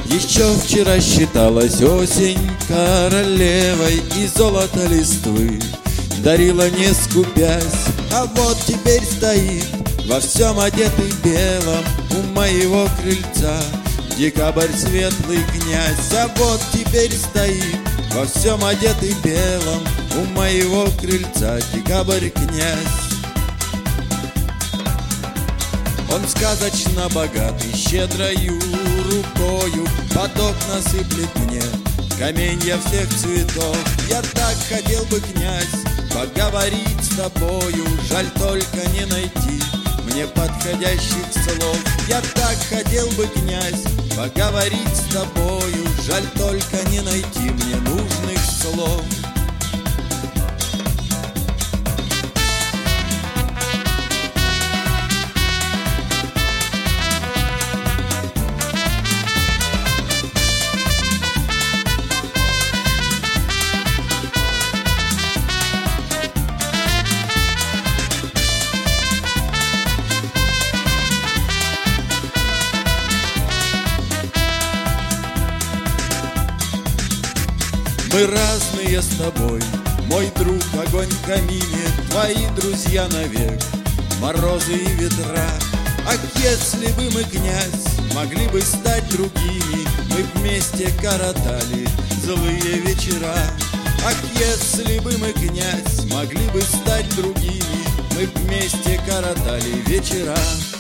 Еще вчера считалась осень королевой, и золото листвы дарила не скупясь. А вот теперь стоит во всем одетый белом у моего крыльца декабрь светлый князь. А вот теперь стоит во всем одетый белом у моего крыльца декабрь князь. Он сказочно богатый, щедрою рукою под окна сыплет мне каменья всех цветов. Я так хотел бы, князь, поговорить с тобою, жаль только не найти мне подходящих слов. Я так хотел бы, князь, поговорить с тобою, жаль только не найти мне нужных слов. Мы разные с тобой, мой друг, огонь в камине, твои друзья навек, морозы и ветра. Ах, если бы мы, князь, могли бы стать другими, мы вместе коротали злые вечера. Ах, если бы мы, князь, могли бы стать другими, мы вместе коротали вечера.